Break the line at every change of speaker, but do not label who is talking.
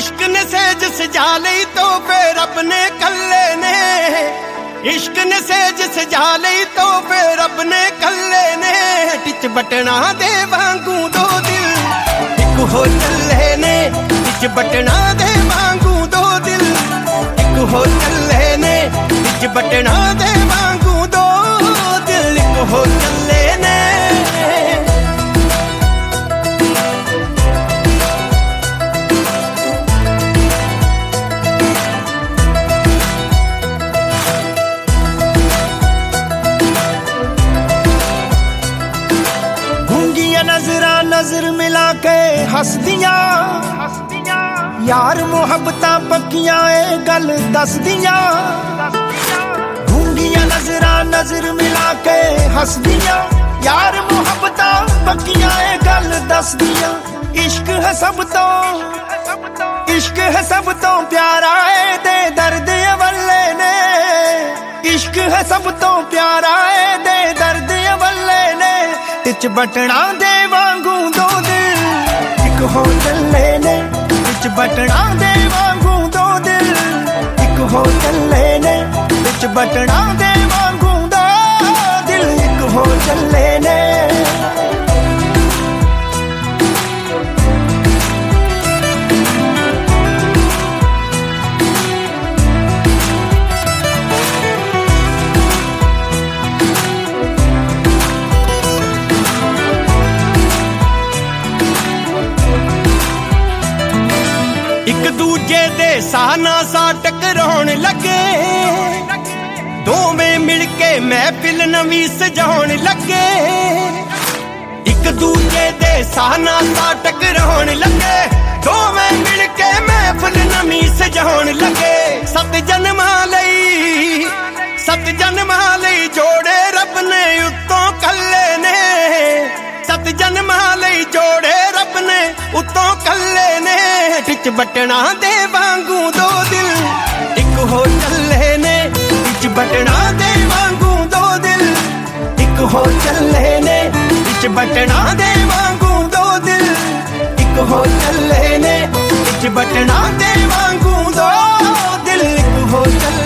इश्क ने सेज सजा लई तो फिर रब ने कल्ले ने, इश्क ने सेज सजा लई तो फिर रब ने कल्ले ने। टिच बटना दे वांगू दो दिल एक हो चले ने, टिच बटना दे वांगू दो दिल एक हो चले ने, टिच बटना दे वांगू दो दिल एक हो चले ने। नजर मिला के हस दिया यार मुहब्बत पक्कियां ए गल दस दिया। गूंगियां नजर नजर मिला के हस दिया यार मुहब्बत पक्कियां ए गल दस दिया। इश्क है सब तो, इश्क है सब तो प्यारा ए दे दर्द अवले ने, इश्क है सब तो प्यारा ए दे दर्द अवले ने। टिच बटना दे वांगू दो दिल एक हो चले ने, टिच बटना दे वांगू दो दिल एक हो चले ने, टिच बटना दे वांगू दो दिल एक हो चले ने। एक दूजे दे साना सा टकराउण लगे, दोवें मिलके महफिल नवी सजाउण लगे। एक दूजे दे साना सा टकराउण लगे, दोवें मिलके महफिल नवी सजाउण लगे। सत जन्मां लई जोड़े रब ने उत्तों कल्ले ने, सत जन्मां लई जोड़े रब ने उत्तों कल्ले ने। टिच बटना दे वांगू दो दिल एक हो चले ने, टिच बटना दे वांगू दो दिल एक हो चले ने, टिच बटना दे वांगू दो दिल एक हो चले ने, टिच बटना दे वांगू दो दिल एक हो चले।